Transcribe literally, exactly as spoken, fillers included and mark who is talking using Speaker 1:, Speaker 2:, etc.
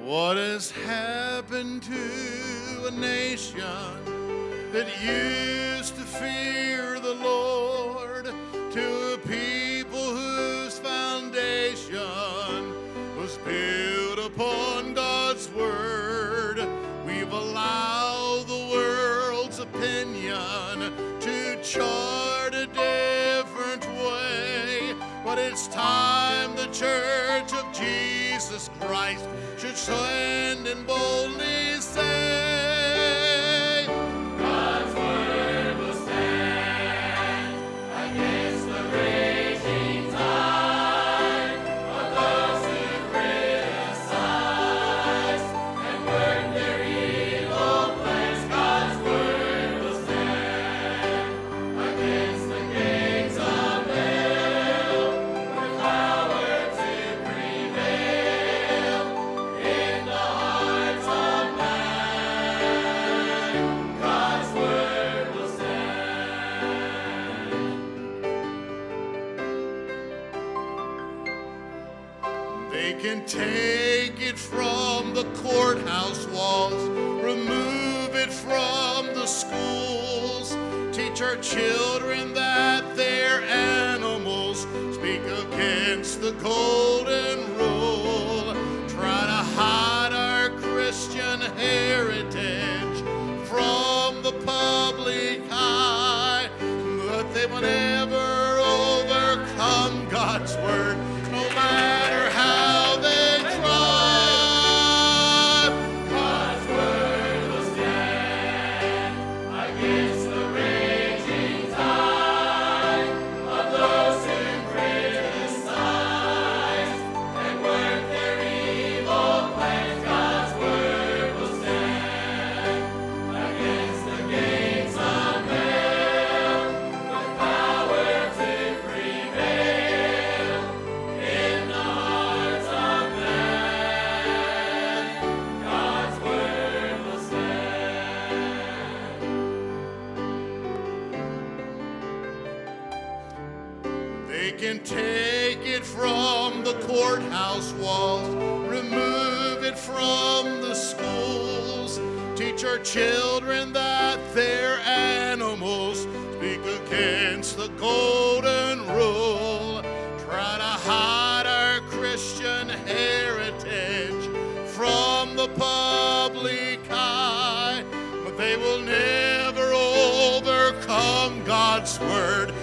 Speaker 1: What has happened to a nation that used to fear the Lord, to a people whose foundation was built upon God's word? We've allowed the world's opinion to chart a different way, but it's time the Church of Jesus Christ should stand and boldly say, God's word will stand against the raging tide of those who criticize and work their evil plans. God's word will stand against the gates of hell with power to prevail in the hearts of man. God's word will stand. They can take it from the courthouse walls, remove it from the schools, teach our children that they're animals, speak against the golden rule, try to hide our Christian heritage from the public eye, but they will never overcome God's word, no matter how they try. God's word will stand against the raging tide of those who criticize and work their evil plans. God's word will stand against the gates of hell with power to prevail in the hearts of man. God's word will stand. They can take it from the courthouse walls, remove it from the schools, teach our children that they're animals, speak against the golden rule, try to hide our Christian heritage from the public eye, but they will never overcome God's word,